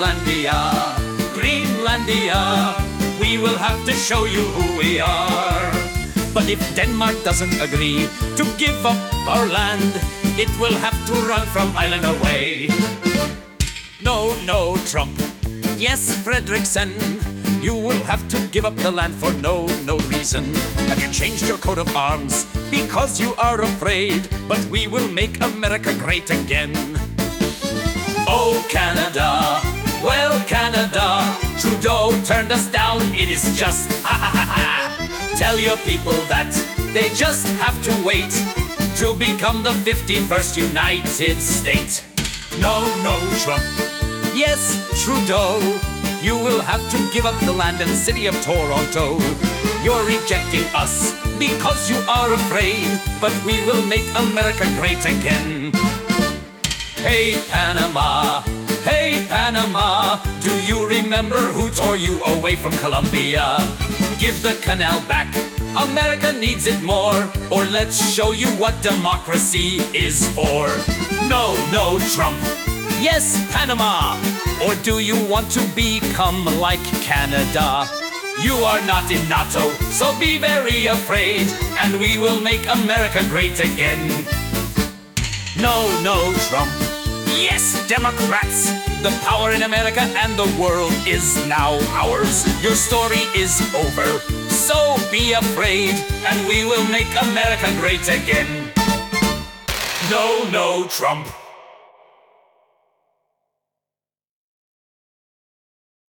Greenlandia, Greenlandia, we will have to show you who we are. But if Denmark doesn't agree to give up our land, it will have to run from Ireland away. No, no, Trump. Yes, Fredrickson, you will have to give up the land for no reason. Have you changed your coat of arms because you are afraid? But we will make America great again. Oh, Canada, well, Canada, Trudeau turned us down, it is just ha ha ha ha. Tell your people that they just have to wait to become the 51st United States. No, no, Trump. Yes, Trudeau, you will have to give up the land and city of Toronto. You're rejecting us because you are afraid, but we will make America great again. Hey, Panama, hey, Panama, do you remember who tore you away from Colombia? Give the canal back, America needs it more, or let's show you what democracy is for. No, no, Trump. Yes, Panama. Or do you want to become like Canada? You are not in NATO, so be very afraid, and we will make America great again. No, no, Trump. Yes, Democrats. The power in America and the world is now ours. Your story is over, so be afraid, and we will make America great again. No, no, Trump.